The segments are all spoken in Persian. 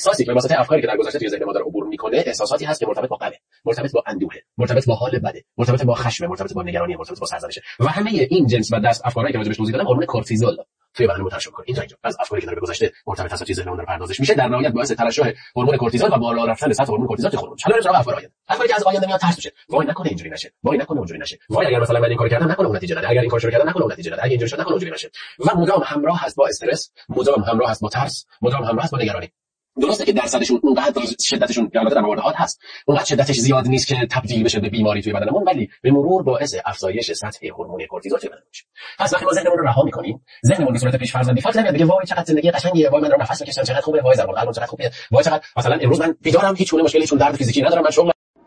احساسی که به واسطه افکاری که در گذشته توی ذهن ما داره عبور میکنه، احساساتی هست که مرتبط با غمه، مرتبط با اندوه، مرتبط با حال بده، مرتبط با خشم، مرتبط با نگرانی، مرتبط با سرزنشه و همه این جنس و دست افکاری که راجعش توضیح دادم هورمون کورتیزول توی بدن منتشر می‌کنه. اینجا از افکاری که داره به گذشته مرتبط هست توی ذهن اون پردازش میشه، در نهایت باعث ترشح هورمون کورتیزول و بالا رفتن سطح هورمون کورتیزول توی خورمون. حالا بریم سراغ افکار آینده. افکاری که از آینده میاد ترس میشه. وای نکنه اینجوری نشه. وای نکنه اونجوری نشه. وای اگر مثلا من این کارو کردم نکنه اون نتیجه نده. اگر این کارو کردم نکنه اون نتیجه نده. اگه اینجوری شد نکنه اونجوری نشه. و مدام همراه هست با استرس، مدام همراه هست با ترس، مدام همراه هست با نگرانی. درسته که درصدشون اونقدر شدتشون البته در مواردها هست، اونقدر شدتش زیاد نیست که تبدیل بشه به بیماری توی بدنمون، ولی به مرور باعث افزایش سطح هورمون کورتیزول توی بدن میشه. پس وقتی ما ذهنمون رو رها می‌کنیم، ذهنمون به صورت پیش‌فرض دیفالت نمیاد بگه وای چقدر زندگی قشنگیه، وای من دارم نفس می‌کشم چقدر خوبه، وای ضربان قلبم چقدر خوبه، وای چقدر مثلا امروز من بیدارم، هیچ گونه مشکلی، هیچ درد فیزیکی ندارم، من شغل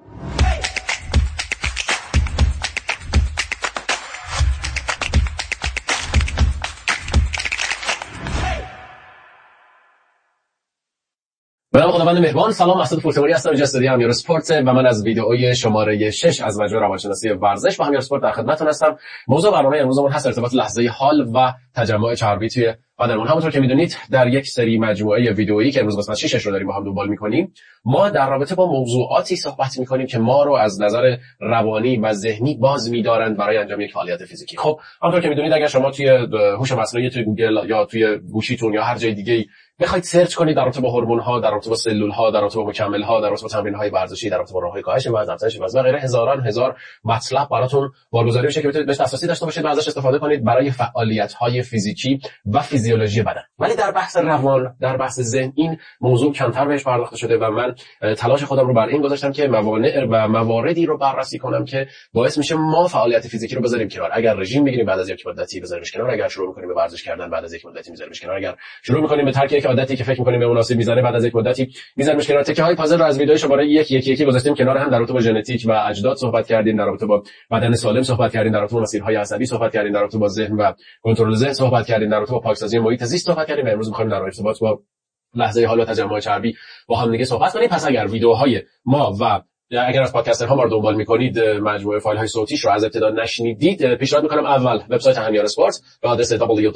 به نام خداوند مهربان. سلام، مسعود پورتواری هستم، اینجا استودیو همیار اسپورت و من از ویدئوی شماره 6 از مجموعه روانشناسی ورزش با همیار اسپورت در خدمتتون هستم. موضوع برنامه امروزمون هست ارتباط لحظه حال و تجمع چربی توی بدنمون. همونطور که میدونید در یک سری مجموعه ویدئویی که امروز قسمت 6 رو داریم با هم دنبال می‌کنیم، ما در رابطه با موضوعاتی صحبت می‌کنیم که ما رو از نظر روانی و ذهنی باز می‌دارند برای انجام یک فعالیت فیزیکی. خب همونطور که میدونید اگر شما توی هوش مصنوعی توی گوگل یا توی گوشیتون یا هر جای دیگه‌ای بخواید سرچ کنید در رابطه با هورمون‌ها، در رابطه با سلول‌ها، در رابطه با مکمل‌ها، در رابطه با تمرین‌های ورزشی، در رابطه با راه‌های کاهش وزن، افزایش وزن و غیره، هزار مطلب براتون بارگذاری میشه که بتونید بهش دسترسی داشته باشید و ازش استفاده کنید برای فعالیت‌های فیزیکی و فیزیولوژی بدن. ولی در بحث روان، در بحث ذهن این موضوع کمتر بهش پرداخته شده و من تلاش خودم رو بر این گذاشتم که موانع و مواردی رو بررسی کنم که باعث میشه ما فعالیت فیزیکی رو بذاریم کنار. اگر رژیم بگیریم بعد از یک مدتی بذاریمش کنار، اگر شروع می‌کنیم به ورزش کردن بعد از یک مدتی می‌ذاریمش کنار، اگر شروع می‌کنیم به ترک یک عادتی که فکر می‌کنیم به مناسب میزنه بعد از یک مدتی می‌ذاریمش کنار. تکه‌های پازل رو از ویدیو شماره 1 گذاشتیم کنار هم. در رابطه با ژنتیک و اجداد صحبت کردیم، در رابطه با بدن سالم صحبت کردیم، در رابطه با مسیرهای عصبی صحبت کردیم، در رابطه با ذهن و کنترل ذهن صحبت کردیم، در رابطه با پاکسازی محیط زیست صحبت کردیم. امروز می‌خوایم در ارتباط با لحظه حال و تجمع چربی با هم دیگه صحبت کنیم. پس اگر ویدیوهای ما و اگر از پادکسترها ما رو دنبال می‌کنید مجموعه فایل‌های صوتیش رو از ابتدا نشنیدید، پیشنهاد می‌کنم اول وبسایت همیار اسپورت به آدرس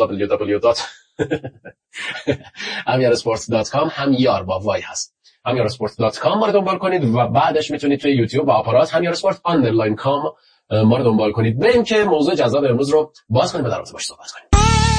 www.hamyarsport.com همیار با وای هست hamyarsport.com ما رو دنبال کنید و بعدش میتونید توی یوتیوب با آپارات همیار اسپورت آندرلاین کام ما رو دنبال کنید. بریم که موضوع جذاب امروز رو باز کنیم و در رابطه باش صحبت کنیم.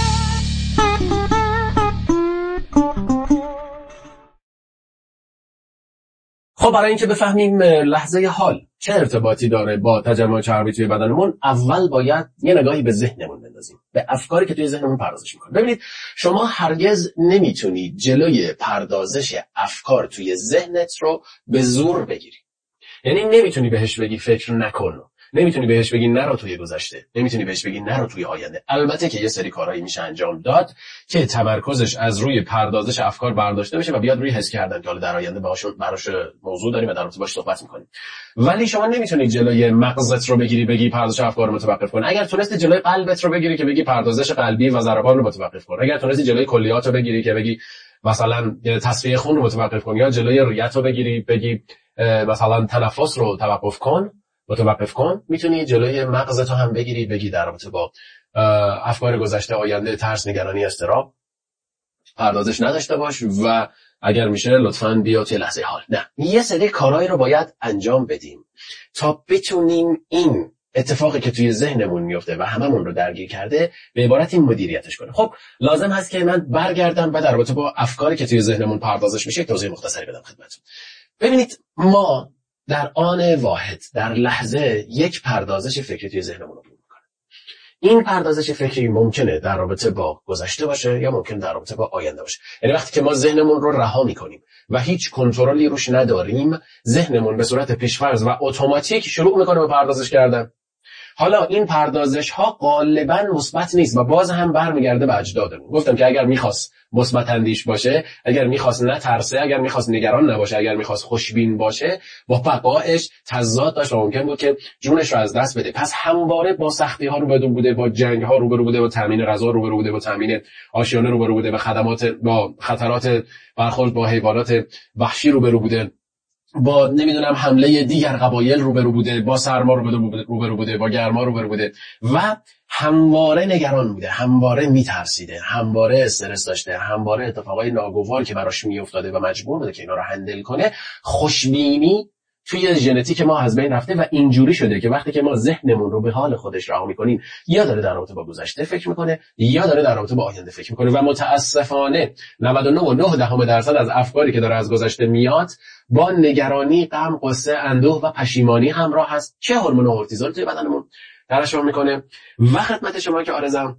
خب برای اینکه بفهمیم لحظه حال چه ارتباطی داره با تجمع چربی توی بدنمون، اول باید یه نگاهی به ذهنمون بندازیم، به افکاری که توی ذهنمون پردازش می‌کنه. ببینید شما هرگز نمیتونید جلوی پردازش افکار توی ذهنت رو به زور بگیری. یعنی نمیتونی بهش بگی فکر نکن، نمیتونی بهش بگی نرو توی گذشته، نمیتونی بهش بگی نرو توی آینده. البته که یه سری کارهایی میشه انجام داد که تمرکزش از روی پردازش افکار برداشته بشه و بیاد روی حس کردن که حالا در آینده براش موضوع داریم و در رابطه باش صحبت می‌کنیم. ولی شما نمیتونی جلوی مغزت رو بگیری بگی پردازش افکار رو متوقف کن. اگر تونستی جلوی قلبت رو بگیری که بگی پردازش قلبی و ضربان رو متوقف کن، اگر تونستی جلوی کلیات رو بگیری که بگی مثلا تصفیه خون رو متوقف کن، یا جلوی ریت رو بگیری بگی مثلا تنفس رو متوقف کن، میتونی جلوی مغزتو هم بگیری بگی در رابطه با افکار گذشته، آینده، ترس، نگرانی، اضطراب پردازش نداشته باش و اگر میشه لطفاً بیا توی لحظه حال. نه، یه سری کارهایی رو باید انجام بدیم تا بتونیم این اتفاقی که توی ذهنمون میفته و هممون رو درگیر کرده به عبارتی مدیریتش کنه. خب لازم هست که من برگردم و در رابطه با افکاری که توی ذهنمون پردازش میشه توضیح مختصری بدم خدمتتون. ببینید ما در آن واحد، در لحظه، یک پردازش فکری توی ذهنمون رو میکنه. این پردازش فکری ممکنه در رابطه با گذشته باشه یا ممکنه در رابطه با آینده باشه. یعنی وقتی که ما ذهنمون رو رها میکنیم و هیچ کنترلی روش نداریم، ذهنمون به صورت پیش‌فرض و اتوماتیک شروع میکنه به پردازش کردن. حالا این پردازش ها غالبا مثبت نیست و باز هم برمیگرده به اجدادمون. گفتم که اگر میخواست مثبت اندیش باشه، اگر میخواست نترسه، اگر میخواست نگران نباشه، اگر میخواست خوشبین باشه، با بقایش تضاد داشت و ممکن بود که جونش رو از دست بده. پس همواره با سختی ها روبرو بوده، با جنگ ها روبرو بوده، با تامین غذا روبرو بوده، با تامین آشیانه روبرو بوده، با خطرات برخورد با حیوانات وحشی روبرو بوده. با نمیدونم حمله دیگر قبایل روبرو بوده، با سرما روبرو بوده، با گرما روبرو بوده و همواره نگران بوده، همواره میترسیده، همواره استرس داشته، همواره اتفاقای ناگوار که براش میافتاده و مجبور بوده که اینا رو هندل کنه. خوشبینی توی ژنتیک ما از بین رفته و اینجوری شده که وقتی که ما ذهنمون رو به حال خودش رها می‌کنیم، یا داره در رابطه با گذشته فکر می‌کنه یا داره در رابطه با آینده فکر می‌کنه و متاسفانه 99.9% از افکاری که داره از گذشته میاد با نگرانی، غم، غصه، اندوه و پشیمانی همراه هست. چه هورمون کورتیزول توی بدنمون ترشح می‌کنه و خدمت شما که آرزم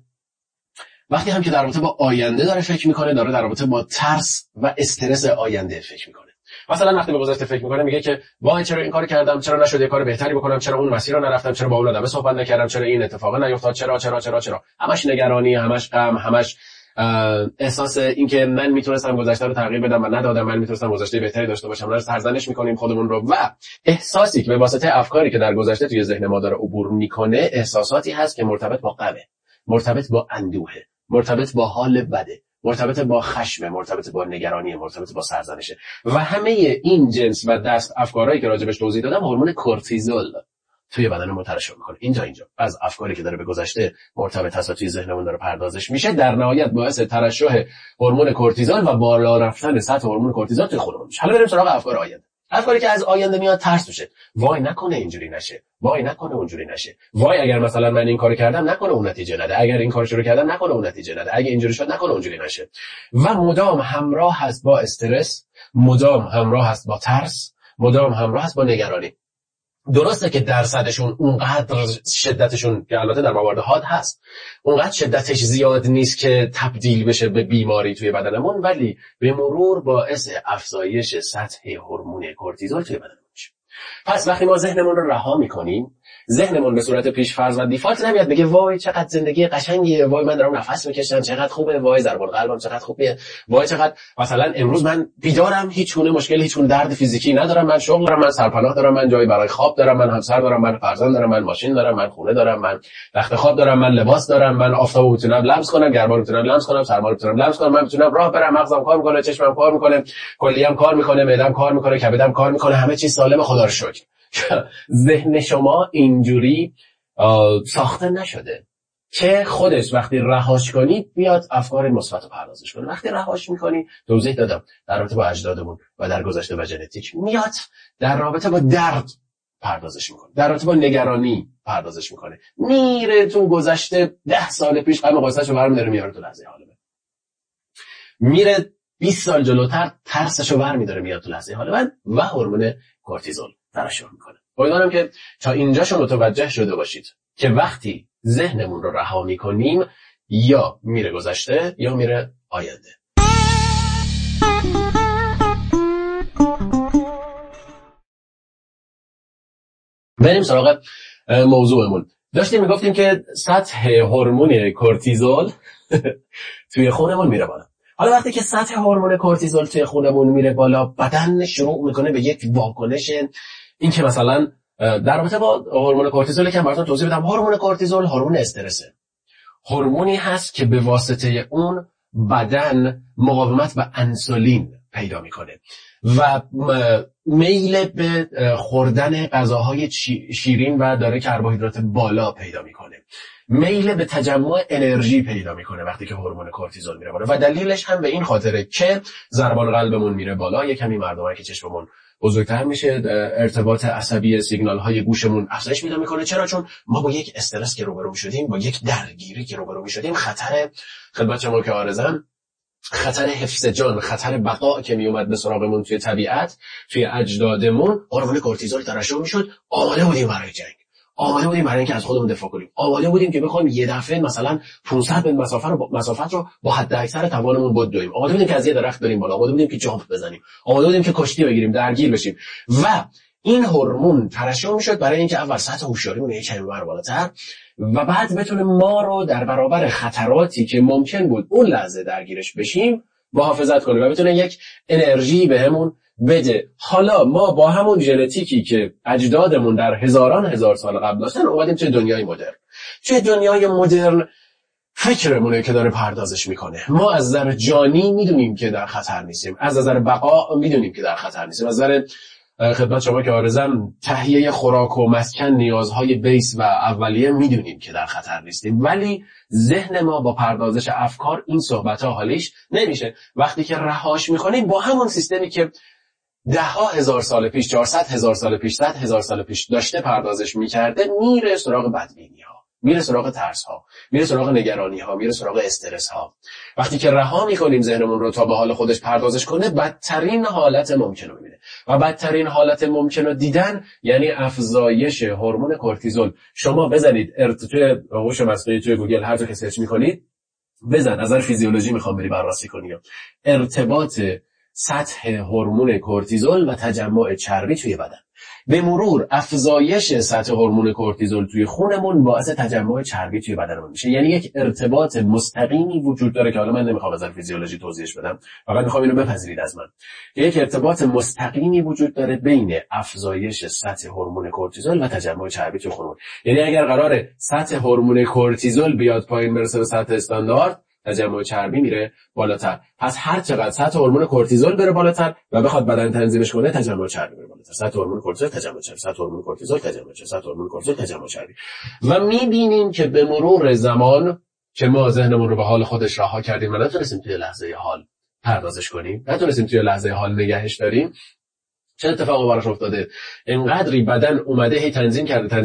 وقتی هم که در رابطه با آینده داره فکر می‌کنه، داره در رابطه با ترس و استرس آینده فکر می‌کنه. مثلا وقتی به گذشته فکر میکنه میگه که وای چرا این کارو کردم، چرا نشد یه کار بهتری بکنم، چرا اون مسیر رو نرفتم، چرا با اون آدم صحبت نکردم، چرا این اتفاق نیفتاد، چرا همش نگرانی، همش غم، همش احساس اینکه من میتونستم گذشته رو تغییر بدم و ندادم، من میتونستم گذشته بهتری داشته باشم، داره سرزنش میکنیم خودمون رو و احساسی که به واسطه افکاری که در گذشته توی ذهن ما داره عبور میکنه احساساتی هست که مرتبط با غمه، مرتبط با اندوهه، مرتبط با حال بده، مرتبط با خشم، مرتبط با نگرانی، مرتبط با سرزنشه و همه این جنس و دست افکارهایی که راجبش توضیح دادم هورمون کورتیزول توی بدن ما ترشح میکنه. اینجا از افکاری که داره به گذشته مرتبط هست و توی ذهنمون داره پردازش میشه، در نهایت باعث ترشح هورمون کورتیزول و بالا رفتن سطح هورمون کورتیزول توی خودمون میشه. حالا بریم سراغ افکار آینده. افکاری که از آینده میاد ترس توشه. وای نکنه اینجوری نشه، وای نکنه اونجوری نشه، وای اگر مثلا من این کارو کردم نکنه اون نتیجه نده، اگر این کارو شروع کردم نکنه اون نتیجه نده، اگه اینجوری شد نکنه اونجوری نشه و مدام همراه هست با استرس، مدام همراه هست با ترس، مدام همراه هست با نگرانی. درسته که درصدشون اونقدر شدتشون که البته در موارد حاد هست اونقدر شدتش زیاد نیست که تبدیل بشه به بیماری توی بدنمون، ولی به مرور باعث افزایش سطح هورمون کورتیزول توی بدنمون میشه. پس وقتی ما ذهنمون رو رها میکنیم، ذهنمون به صورت پیش‌فرض و دیفالت نمیاد بگه وای چقدر زندگی قشنگیه، وای من دارم نفس میکشم چقدر خوبه، وای ضربان قلبم چقدر خوبه، وای چقدر مثلا امروز من بیدارم، هیچ گونه مشکلی، هیچ گونه درد فیزیکی ندارم، من شغل دارم، من سرپناه دارم، من جایی برای خواب دارم، من همسر دارم، من فرزند دارم، من ماشین دارم، من خونه دارم، من تخت خواب دارم، من لباس دارم، من آفتابو میتونم لمس کنم، گرما رو میتونم لمس کنم، سرما رو میتونم لمس کنم، من میتونم راه برم، مغزم کار میکنه، چشمم کار میکنه، کلیه‌ام کار میکنه، معده‌ام کار میکنه، کبدم کار میکنه، همه چیز سالم، خدا رو شکر. ذهن شما اینجوری ساخته نشده که خودش وقتی رهاش کنی بیاد افکار مثبت رو پردازش کنه. وقتی رهاش میکنی، توضیح دادم در رابطه با اجدادمون و در گذشته و ژنتیک، میاد در رابطه با درد پردازش میکنه، در رابطه با نگرانی پردازش میکنه، میره تو گذشته 10 سال پیش غم قصه‌شو برمی‌داره میاره تو لحظه حال، میره 20 سال جلوتر ترسشو برمی‌داره میاد تو لحظه حال و هورمون کورتیزول ترشح میکنه. امیدوارم که تا اینجاشو متوجه شده باشید که وقتی ذهنمون رو رها میکنیم یا میره گذشته یا میره آینده. بریم سراغ موضوعمون. داشتیم میگفتیم که سطح هورمون کورتیزول توی خونمون میره بالا. حالا وقتی که سطح هورمون کورتیزول توی خونمون میره بالا، بدن شروع میکنه به یک واکنش، این که مثلا در رابطه با هورمون کورتیزول که براتون توضیح بدم، هورمون کورتیزول هورمون استرسه. هورمونی هست که به واسطه اون بدن مقاومت به انسولین پیدا میکنه و میل به خوردن غذاهای شیرین و داره کربوهیدرات بالا پیدا میکنه، میل به تجمع انرژی پیدا میکنه وقتی که هورمون کورتیزول میره بالا و دلیلش هم به این خاطره که ضربان قلبمون میره بالا، یه کمی مردمایی که چشممون بزرگتر میشه، ارتباط عصبی سیگنال های گوشمون افزایش پیدا میکنه. چرا؟ چون ما با یک استرس که روبرو شدیم، با یک درگیری که روبرو شدیم، خطر خدمت شما که آرزم، خطر حفظ جان، خطر بقا که میومد به سراغمون توی طبیعت، توی اجدادمون، هورمون کورتیزول ترشح میشد. آماده بودیم برای جنگ، آماده بودیم برای اینکه از خودمون دفاع کنیم، آماده بودیم که بخوایم یه دفعه مثلا 500 مسافت رو با حد اکثر توانمون بدویم، آماده بودیم که از یه درخت بریم بالا، آماده بودیم که جامپ بزنیم، آماده بودیم که کشتی بگیریم، درگیر بشیم و این هورمون ترشح میشد برای اینکه اول سطح هوشیاریمون یه کمی بالاتر و بعد بتونه ما رو در برابر خطراتی که ممکن بود اون لحظه درگیرش بشیم محافظت کنه و بتونه یک انرژی بهمون بده. حالا ما با همون ژنتیکی که اجدادمون در هزار سال قبل داشتن اومدیم توی دنیای مدرن. توی دنیای مدرن فکرمونه که داره پردازش میکنه. ما از نظر جانی میدونیم که در خطر نیستیم، از نظر بقا میدونیم که در خطر نیستیم، از نظر خدمت شما که عارضم تهیه خوراک و مسکن، نیازهای بیس و اولیه میدونیم که در خطر نیستیم، ولی ذهن ما با پردازش افکار این صحبت‌ها حالیش نمیشه. وقتی که رهاش میکنیم با همون سیستمی که 10,000 سال پیش، 400,000 سال پیش، 100,000 سال پیش داشته پردازش میکرده، میره سراغ بدبینی ها، میره سراغ ترس ها، میره سراغ نگرانی ها، میره سراغ استرس ها. وقتی که رها میکنیم ذهنمون رو تا به حال خودش پردازش کنه، بدترین حالت ممکن رو میبینه و بدترین حالت ممکن رو دیدن یعنی افزایش هورمون کورتیزول. شما بزنید توی هوش مصنوعی توی گوگل هر جا که سرچ میکنید، بزن از نظر فیزیولوژی میخوام بری بررسی کنی ارتباط سطح هورمون کورتیزول و تجمع چربی توی بدن. به مرور افزایش سطح هورمون کورتیزول توی خونمون باعث تجمع چربی توی بدنمون میشه. یعنی یک ارتباط مستقیمی وجود داره که حالا من نمیخوام از فیزیولوژی توضیحش بدم، فقط میخوام اینو بپذیرید از من که یک ارتباط مستقیمی وجود داره بین افزایش سطح هورمون کورتیزول و تجمع چربی توی خونمون. یعنی اگر قراره سطح هورمون کورتیزول بیاد پایین برسه به سطح استاندارد، تجمع چربی میره بالاتر. پس هر چقدر سطح هورمون کورتیزول بره بالاتر و بخواد بدن تنظیمش کنه، تجمع چربی بره بالاتر. سطح هورمون کورتیزول، تجمع چربی، سطح هورمون کورتیزول، تجمع چربی، سطح هورمون کورتیزول، تجمع چربی. و میبینیم که به مرور زمان که ما ذهنمون رو به حال خودش رها کردیم و نتونستیم توی لحظه حال پردازش کنیم، نتونستیم توی لحظه حال نگهش داریم، چه اتفاقی براش افتاده؟ اینقدری بدن اومده هی تنظیم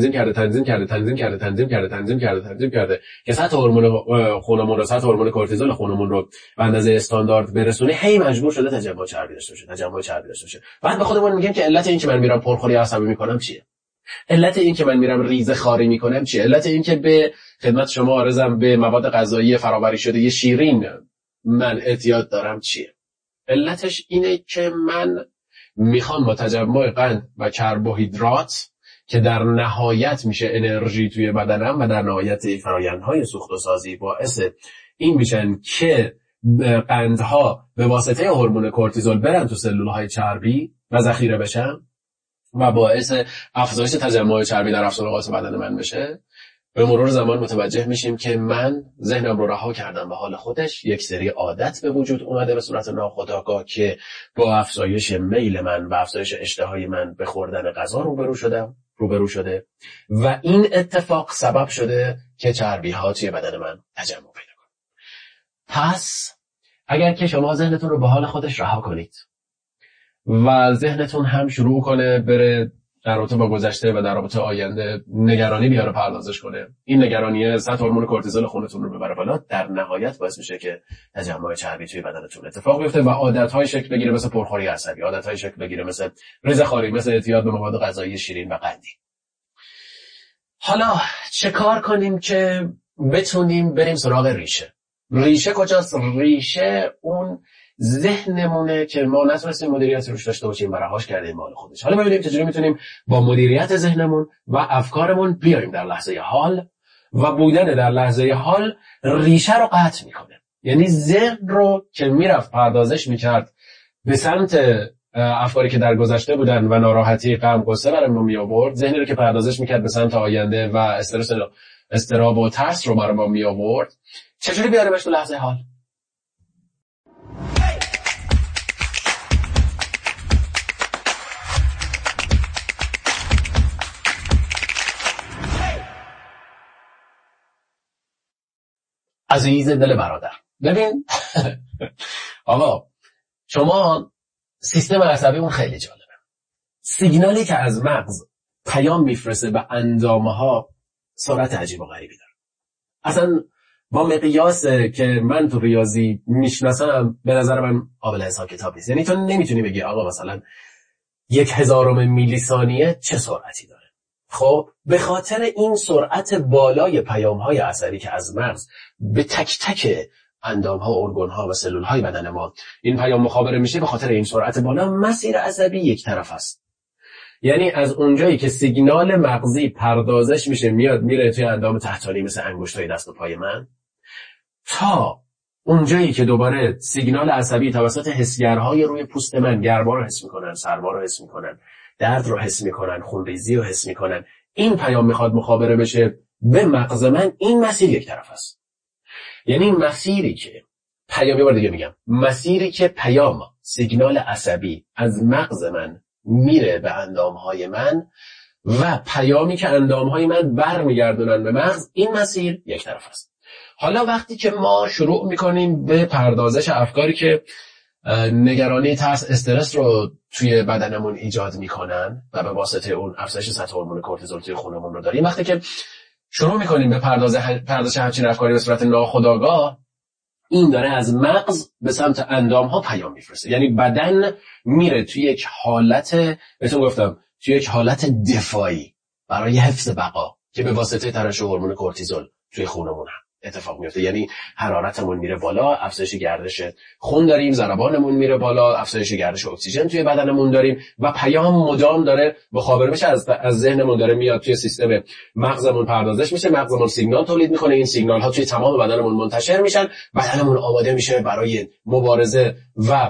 کرده که سطح هورمون خونمون رو، سطح هورمون کورتیزول خونمون رو به اندازه استاندارد برسونه، هی مجبور شده تجمع چربی داشته باشه. بعد به خودمون میگیم که علت این که من میرم پرخوری عصبی میکنم چیه؟ علت این که من میرم ریزه خاری میکنم چیه؟ علت این که به خدمت شما عرضم به مواد غذایی فرآوری شده یه شیرین من اعتیاد دارم چیه؟ علتش اینه که من میخوام با تجمع قند و کربوهیدرات که در نهایت میشه انرژی توی بدنم و در نهایت فرآیندهای سوخت و سازی باعث این میشن که قندها به واسطه هورمون کورتیزول برن تو سلولهای چربی و ذخیره بشن و باعث افزایش تجمع چربی در افسرغات بدن من بشه. به مرور زمان متوجه میشیم که من ذهنم رو رها کردم به حال خودش، یک سری عادت به وجود اومده به صورت ناخودآگاه که با افزایش میل من و افزایش اشتهای من به خوردن غذا روبرو شده و این اتفاق سبب شده که چربی ها توی بدن من تجمع پیدا کنه. پس اگر که شما ذهنتون رو به حال خودش رها کنید و ذهنتون هم شروع کنه بره در رابطه با گذشته و در رابطه آینده نگرانی بیاره پردازش کنه، این نگرانی سطح هورمون کورتیزول خونتون رو ببره بالا، در نهایت باعث میشه که تجمع چربی توی بدنتون اتفاق بیفته و عادت‌های شکل بگیره مثل پرخوری عصبی، عادت‌های شکل بگیره مثل ریزه‌خواری، مثل اعتیاد به مواد غذایی شیرین و قندی. حالا چه کار کنیم که بتونیم بریم سراغ ریشه؟ ریشه کجاست؟ ریشه اون ذهنمونه که ما نتونستیم مدیریت روش داشته باشیم و رهاش کردیم مال خودش. حالا ببینیم چجوری میتونیم با مدیریت ذهنمون و افکارمون بیایم در لحظه حال و بودن در لحظه حال ریشه رو قطع میکنه. یعنی ذهن رو که میرفت پردازش میکرد به سمت افکاری که در گذشته بودن و ناراحتی، غم، غصه برامون می آورد، ذهنی رو که پردازش میکرد به سمت آینده و استرس، استراب و ترس رو برامون می آورد، چجوری بیاریمش تو لحظه حال؟ عزیز دل برادر، ببین آقا شما سیستم عصبی اون خیلی جالبه. سیگنالی که از مغز پیام میفرسته به اندامها سرعت عجیب و غریبی داره. اصلا با مقیاس که من تو ریاضی میشناسم به نظر من قابل حساب کتاب نیست. یعنی تو نمیتونی بگی آقا مثلا 1/1000 میلی ثانیه چه سرعتی داره. خب به خاطر این سرعت بالای پیام‌های عصبی که از مغز به تک تک اندام‌ها، ارگان‌ها و سلول‌های بدن ما این پیام مخابره میشه، به خاطر این سرعت بالا مسیر عصبی یک طرف است. یعنی از اونجایی که سیگنال مغزی پردازش میشه میاد میره توی اندام تحتانی مثل انگشتای دست و پای من، تا اونجایی که دوباره سیگنال عصبی توسط حسگرهای روی پوست من گرما رو حس میکنن، سرما رو حس میکنن، درد رو حس میکنن، خونریزی رو حس میکنن، این پیام میخواد مخابره بشه به مغز من، این مسیر یک طرف است. یعنی مسیری که پیام، یه بار دیگه میگم، مسیری که پیام سیگنال عصبی از مغز من میره به اندامهای من و پیامی که اندامهای من برمیگردونن به مغز، این مسیر یک طرف است. حالا وقتی که ما شروع میکنیم به پردازش افکاری که نگرانی، ترس، استرس رو توی بدنمون ایجاد میکنن و به واسطه اون افزایش سطح هورمون کورتیزول توی خونمون رو داریم، وقتی که شروع میکنیم به پردازش همچین افکاری به صورت ناخودآگاه، این داره از مغز به سمت اندامها پیام میفرسته. یعنی بدن میره توی یک حالت، بهتون گفتم، توی یک حالت دفاعی برای حفظ بقا که به واسطه ترشح هورمون کورتیزول توی خونمون اتفاق میفته. یعنی حرارتمون میره بالا، افزایش گردش خون داریم، ضربانمون میره بالا، افزایش گردش اکسیژن توی بدنمون داریم و پیام مدام داره مخابره میشه، از ذهنمون داره میاد توی سیستم مغزمون پردازش میشه، مغزمون سیگنال تولید میکنه، این سیگنال ها توی تمام بدنمون منتشر میشن، بدنمون آماده میشه برای مبارزه و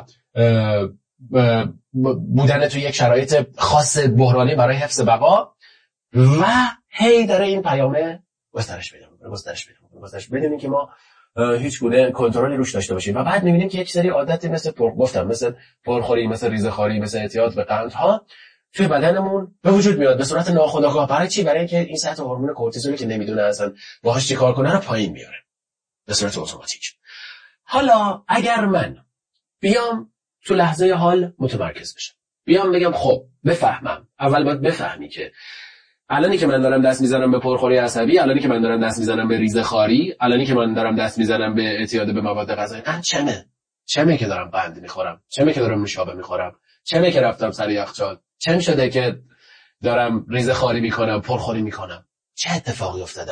بودن توی یک شرایط خاص بحرانی برای حفظ بقا و هی داره این پیامه گسترش پیدا بدونیم که ما هیچ گونه کنترلی روش داشته باشیم و بعد میبینیم که یک سری عادتی مثل پرخوری، مثل ریزه‌خواری، مثل اعتیاد به قندها توی بدنمون به وجود میاد به صورت ناخودآگاه. برای چی؟ برای اینکه این سطح هورمون کورتیزولی که نمیدونه اصلا باهاش چیکار کنه رو پایین میاره به صورت اتوماتیک. حالا اگر من بیام تو لحظه حال متمرکز بشم، بیام بگم خب بفهمم، اول باید بفهمی که الانی که من دارم دست میزنم به پرخوری عصبی، الانی که من دارم دست میزنم به ریزه‌خواری، الانی که من دارم دست میزنم به اعتیاد به مواد غذایی، چمه که دارم قند میخورم، چمه که دارم نوشابه میخورم، چمه که رفتم سر یخچال، چم شده که دارم ریزه‌خواری میکنم، پرخوری میکنم، چه اتفاقی افتاده؟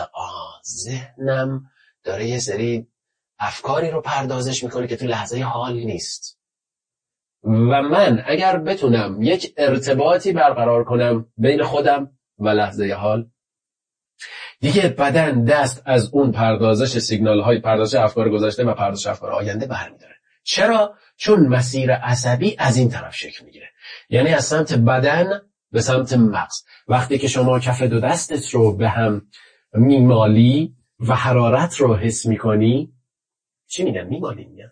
ذهنم داره یه سری افکاری رو پردازش میکنه که تو لحظه حال نیست و من اگر بتونم یک ارتباطی برقرار کنم بین خودم و لحظه حال، دیگه بدن دست از اون پردازش سیگنال های پردازش افکار گذشته و پردازش افکار آینده برمی‌داره. چرا؟ چون مسیر عصبی از این طرف شکل میگیره، یعنی از سمت بدن به سمت مغز. وقتی که شما کف دو دستت رو به هم میمالی و حرارت رو حس میکنی، چی میگن؟ میمالی میگن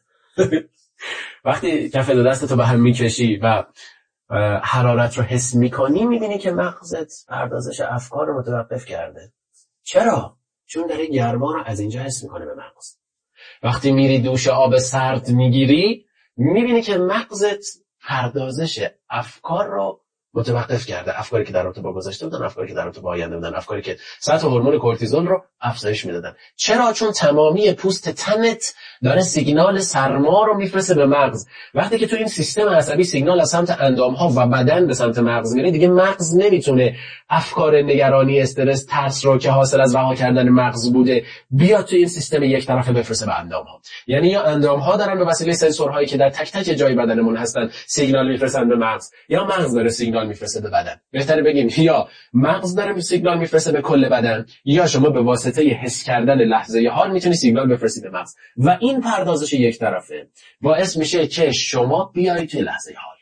وقتی کف دو دستت رو به هم میکشی و حرارت رو حس میکنی، میبینی که مغزت پردازش افکار رو متوقف کرده. چرا؟ چون داره گرما رو از اینجا حس میکنه به مغز. وقتی میری دوش آب سرد میگیری، میبینی که مغزت پردازش افکار رو متوقف کرده. افکاری که در رابطه با گذشته بودن، افکاری که در رابطه با آینده بودن، افکاری که سطح هورمون کورتیزول رو افزایش میدادن. چرا؟ چون تمامی پوست تنت داره سیگنال سرما رو میفرسته به مغز. وقتی که تو این سیستم عصبی سیگنال از سمت اندامها و بدن به سمت مغز میره، دیگه مغز نمیتونه افکار نگرانی، استرس، ترس رو که حاصل از رها کردن مغز بوده بیاد تو این سیستم یک طرفه بفرسته به اندامها. یعنی یا اندامها دارن به وسیله سنسورهایی که در تک تک جای بدنمون هستن سیگنال میفرستن به مغز، یا مغز داره سیگنال میفرسته به بدن. بهتره بگیم یا مغز داره سیگنال میفرسته به کل بدن، یا شما به واسطه حس کردن لحظه حال میتونی سیگنال بفرستی به مغز و این پردازش یک طرفه باعث میشه که شما بیایید توی لحظه حال.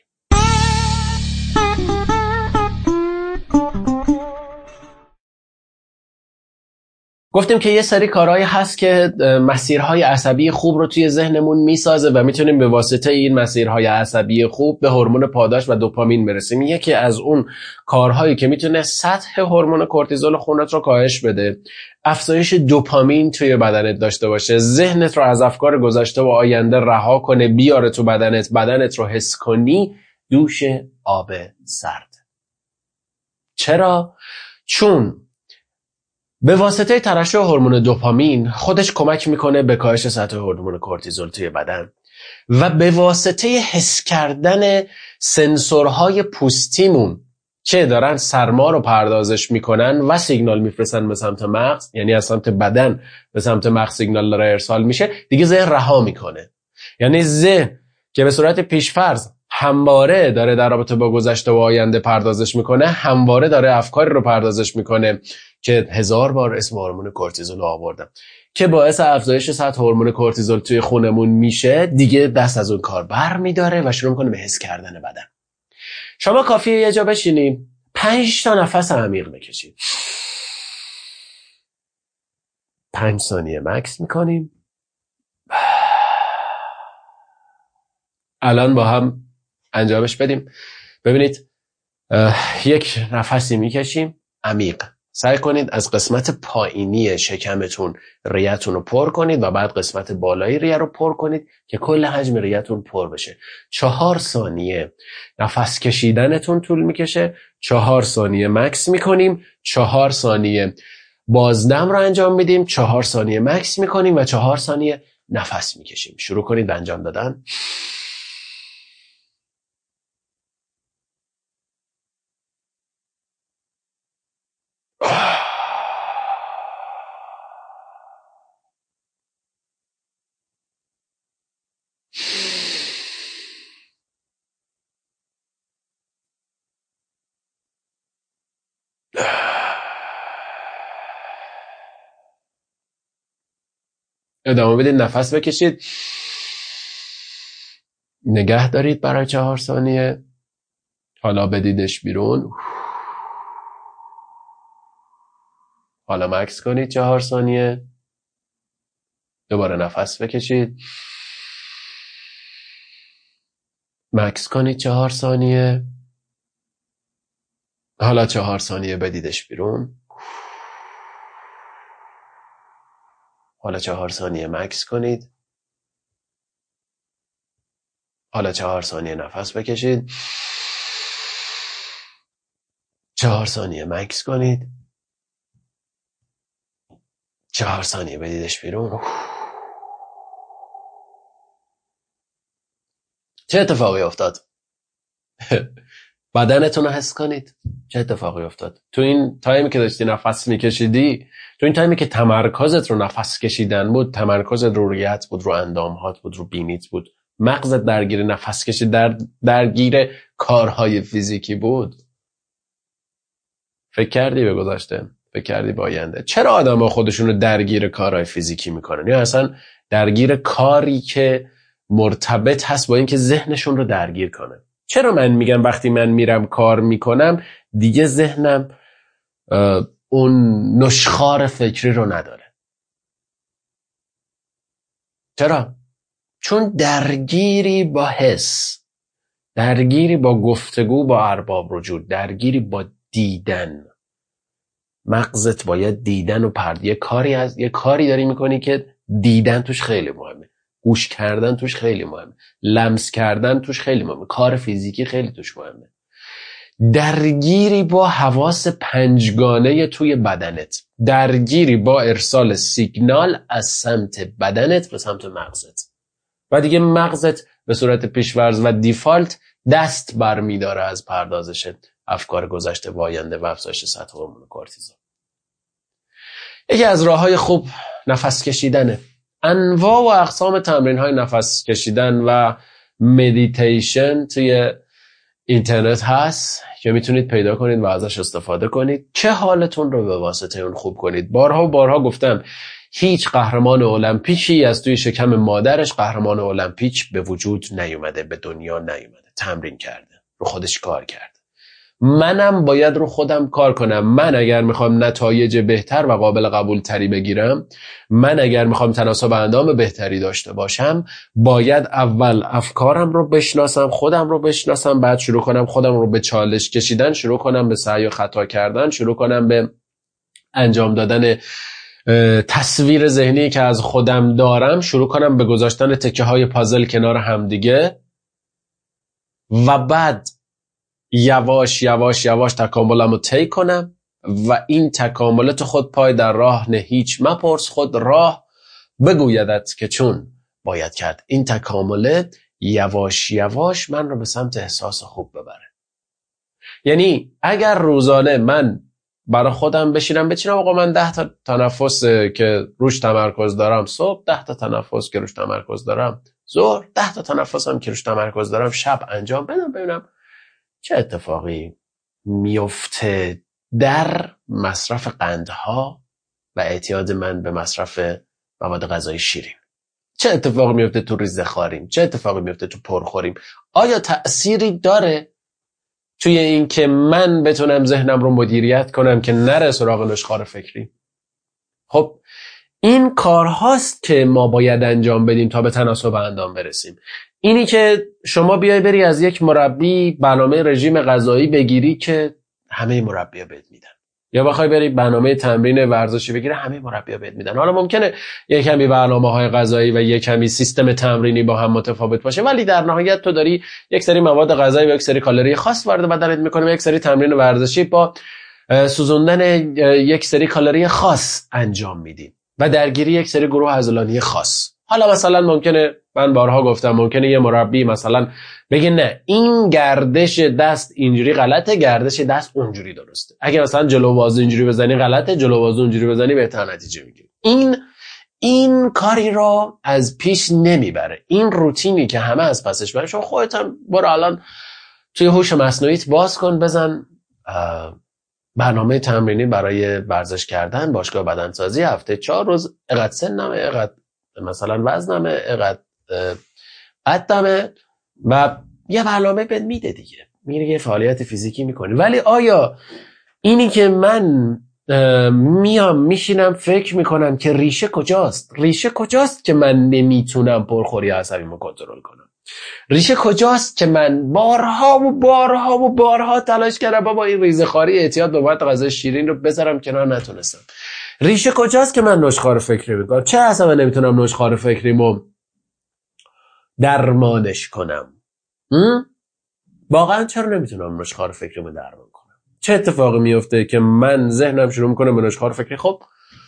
گفتیم که یه سری کارهایی هست که مسیرهای عصبی خوب رو توی ذهنمون میسازه و میتونیم به واسطه این مسیرهای عصبی خوب به هورمون پاداش و دوپامین برسیم. یکی از اون کارهایی که میتونه سطح هورمون کورتیزول خونت رو کاهش بده، افزایش دوپامین توی بدنت داشته باشه، ذهنت رو از افکار گذشته و آینده رها کنه، بیاره تو بدنت رو حس کنی، دوش آب سرد. چرا؟ چون به واسطه ترشح هورمون دوپامین خودش کمک میکنه به کاهش سطح هورمون کورتیزول توی بدن و به واسطه حس کردن سنسورهای پوستیمون که دارن سرما رو پردازش میکنن و سیگنال میفرستن به سمت مغز، یعنی از سمت بدن به سمت مغز سیگنال داره ارسال میشه، دیگه ذهن رها میکنه. یعنی ذهن که به صورت پیشفرض همواره داره در رابطه با گذشته و آینده پردازش میکنه، همواره داره افکاری رو پردازش میکنه که 1000 بار اسم هورمون کورتیزول رو آوردم که باعث افزایش سطح هورمون کورتیزول توی خونمون میشه، دیگه دست از اون کار بر میداره و شروع میکنه به حس کردن بدن. شما کافیه یه جا بشینید، 5 تا نفس عمیق بکشید، 5 ثانیه مکس میکنیم. الان با هم انجامش بدیم. ببینید یک نفسی میکشیم عمیق. سعی کنید از قسمت پایینی شکمتون ریه‌تون رو پر کنید و بعد قسمت بالایی ریه رو پر کنید که کل حجم ریه‌تون پر بشه. 4 ثانیه نفس کشیدنتون طول میکشه، 4 ثانیه مکس میکنیم، 4 ثانیه بازدم رو انجام میدیم، 4 ثانیه مکس میکنیم و 4 ثانیه نفس میکشیم. شروع کنید به انجام دادن. ادامه بدید، نفس بکشید، نگه دارید برای 4 ثانیه، حالا بدیدش بیرون، حالا مکس کنید 4 ثانیه، دوباره نفس بکشید، مکس کنید 4 ثانیه، حالا 4 ثانیه بدیدش بیرون، حالا 4 ثانیه مکس کنید، حالا 4 ثانیه نفس بکشید، 4 ثانیه مکس کنید، 4 ثانیه بدیدش بیرون. چه اتفاقی افتاد؟ بدنتون رو حس کنید. چه اتفاقی افتاد؟ تو این تایمی که داشتی نفس میکشیدی، تو این تایمی که تمرکزت رو نفس کشیدن بود، تمرکزت رو ریت بود، رو اندامهات بود، رو بینیت بود، مغزت درگیر نفس کشیدن، درگیر کارهای فیزیکی بود. فکر کردی به گذشته؟ فکر کردی به آینده؟ چرا آدم ها خودشون رو درگیر کارهای فیزیکی میکنن؟ یا اصلا درگیر کاری که مرتبط هست با اینکه ذهنشون رو درگیر کنه؟ چرا من میگم وقتی من میرم کار میکنم دیگه ذهنم اون نشخوار فکری رو نداره؟ چرا؟ چون درگیری با حس، درگیری با گفتگو با ارباب وجود، درگیری با دیدن. مغزت باید دیدن و یه کاری داری میکنی که دیدن توش خیلی مهمه، گوش کردن توش خیلی مهمه، لمس کردن توش خیلی مهمه، کار فیزیکی خیلی توش مهمه. درگیری با حواس پنجگانه توی بدنت، درگیری با ارسال سیگنال از سمت بدنت به سمت مغزت و دیگه مغزت به صورت پیشورز و دیفالت دست برمیداره از پردازش افکار گذشته و آینده و افزایش سطح هورمون کورتیزول. یکی از راه‌های خوب نفس کشیدنه. انواع و اقسام تمرین‌های نفس کشیدن و مدیتیشن توی اینترنت هست که میتونید پیدا کنید و ازش استفاده کنید که حالتون رو به واسطه اون خوب کنید. بارها و بارها گفتم هیچ قهرمان المپیکی از توی شکم مادرش قهرمان المپیک به وجود نیومده، به دنیا نیومده، تمرین کرده، رو خودش کار کرده. منم باید رو خودم کار کنم. من اگر میخوام نتایج بهتر و قابل قبول تری بگیرم، من اگر میخوام تناسب اندام بهتری داشته باشم، باید اول افکارم رو بشناسم، خودم رو بشناسم، بعد شروع کنم خودم رو به چالش کشیدن، شروع کنم به سعی و خطا کردن، شروع کنم به انجام دادن تصویر ذهنی که از خودم دارم، شروع کنم به گذاشتن تکه های پازل کنار همدیگه و بعد یواش یواش یواش تکاملم رو طی کنم و این تکاملت خود پای در راه نه هیچ مپرس، خود راه بگویدت که چون باید کرد. این تکاملت یواش یواش من رو به سمت احساس خوب ببره. یعنی اگر روزانه من برای خودم بچینم آقا من 10 تا تنفس که روش تمرکز دارم صبح، 10 تا تنفس که روش تمرکز دارم ظهر، 10 تا تنفس هم که روش تمرکز دارم شب انجام بدم، ببینم چه اتفاقی میفته در مصرف قندها و اعتیاد من به مصرف مواد غذایی شیرین. چه اتفاقی میفته تو ریزه خواریم، چه اتفاقی میفته تو پرخوریم. آیا تأثیری داره توی این که من بتونم ذهنم رو مدیریت کنم که نره سراغ نشخوار فکری؟ خب این کارهاست که ما باید انجام بدیم تا به تناسب اندام برسیم. اینی که شما بیای بری از یک مربی برنامه رژیم غذایی بگیری که همه مربی‌ها بهت میدن، یا بخوای بری برنامه تمرین ورزشی بگیری همه مربی‌ها بهت میدن. حالا ممکنه یک کمی برنامه‌های غذایی و یک کمی سیستم تمرینی با هم متفاوت باشه، ولی در نهایت تو داری یک سری مواد غذایی و یک سری کالری خاص وارد بدنت می‌کنی و یک سری تمرین ورزشی با سوزوندن یک سری کالری خاص انجام میدی و درگیری یک سری گروه عضلانی خاص. حالا مثلا ممکنه، من بارها گفتم، ممکنه یه مربی مثلا بگه نه این گردش دست اینجوری غلطه، گردش دست اونجوری درسته. اگه مثلا جلو بازو اینجوری بزنی غلطه، جلو بازو اونجوری بزنی بهتر نتیجه میگیری. این کاری رو از پیش نمیبره. این روتینی که همه از پسش برن، شما خودت هم برو الان توی هوش مصنوعیت باز کن، بزن برنامه تمرینی برای ورزش کردن، باشگاه بدنسازی، هفته 4 روز، اقد سنمه، اقد مثلا وزنمه، اقد قدمه، و یه برنامه بهت میده دیگه، میره یه فعالیت فیزیکی میکنی. ولی آیا اینی که من میام میشینم فکر میکنم که ریشه کجاست؟ ریشه کجاست که من نمیتونم پرخوری عصبیمو کنترل کنم؟ ریشه کجاست که من بارها تلاش کردم بابا این ریزه‌خواری، اعتیاد به مواد غذایی شیرین رو بذارم کنار، نتونستم. ریشه کجاست که من نشخوار فکری میکنم؟ چه اصلا من نمیتونم نشخوار فکریمو درمانش کنم؟ واقعا چرا نمیتونم نشخوار فکریمو درمان کنم؟ چه اتفاقی میفته که من ذهنم شروع میکنه به نشخوار فکری؟ خب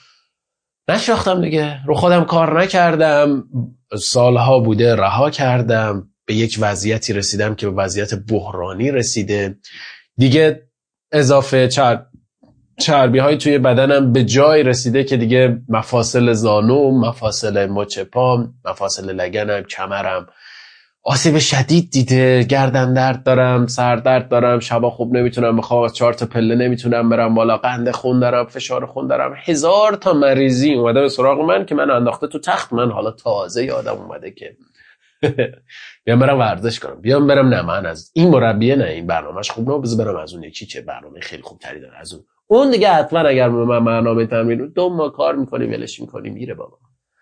نشاختم دیگه، رو خودم کار نکردم، سالها بوده رها کردم، به یک وضعیتی رسیدم که به وضعیت بحرانی رسیده دیگه. اضافه چربی های توی بدنم به جای رسیده که دیگه مفاصل زانو، مفاصل مچ پام، مفاصل لگنم، کمرم آسیب شدید دیده، گردن درد دارم، سر درد دارم، شبا خوب نمیتونم بخوام، 4 تا پله نمیتونم برم بالا، قند خون دارم، فشار خون دارم، 1000 تا مریضی اومده به سراغ من که من انداخته تو تخت. من حالا تازه یادم اومده که بیام برم ورزش کنم، بیام برم، نه من از این مربیه، نه این برنامهش خوب نه، بذار برم از اون یکی که برنامه خیلی خوب تری داره از اون دیگه. حتما اگر من برنامه تمرین 2 ماه کار میکنی ولش میکنی میره بابا،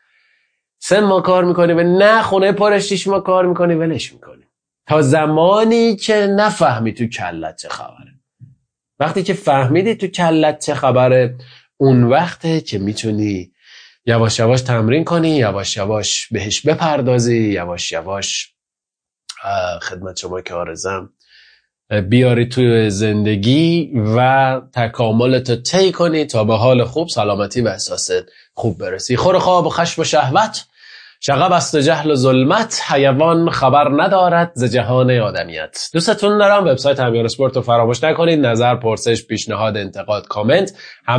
3 ماه کار میکنی و نه خونه پرش 6 ماه کار میکنی ولش میکنی، تا زمانی که نفهمی تو کلت چه خبره. وقتی که فهمیدی تو کلت چه خبره، اون وقته که میتونی یواش یواش تمرین کنی، یواش یواش بهش بپردازی، یواش یواش خدمت شما که آرزم بیاری توی زندگی و تکاملتو طی کنی تا به حال خوب، سلامتی و احساس خوب برسی. خور خواب و خشم و شهوت، شغب است و جهل و ظلمت، حیوان خبر ندارد ز جهان آدمیت. دوستتون دارم. وبسایت همیار اسپورت رو فراموش نکنید. نظر، پرسش، پیشنهاد، انتقاد، کامنت،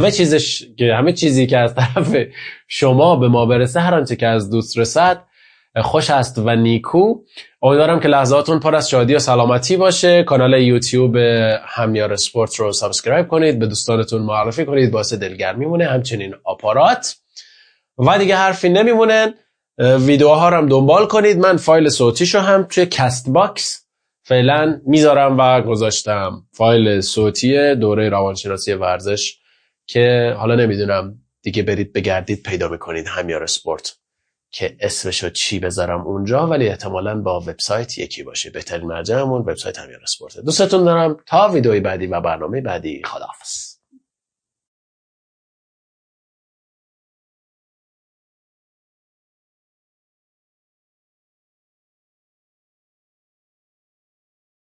همه چیزی که از طرف شما به ما برسه، هر آنچه که از دوست رسد خوش است و نیکو. امیدوارم که لحظاتون پر از شادی و سلامتی باشه. کانال یوتیوب همیار اسپورت رو سابسکرایب کنید، به دوستانتون معرفی کنید، باعث دلگرمی مونه. همچنین آپارات و دیگه حرفی نمیمونه. ویدیوها رو هم دنبال کنید. من فایل صوتیشو هم توی کست باکس فعلا میذارم و گذاشتم، فایل صوتی دوره روانشناسی ورزش که حالا نمیدونم دیگه، برید بگردید پیدا میکنید همیار اسپورت که اسمشو چی بذارم اونجا، ولی احتمالاً با وبسایت یکی باشه. بهترین مرجعمون وبسایت همیار اسپورت. دوستتون دارم. تا ویدیوی بعدی و برنامه بعدی، خداحافظ.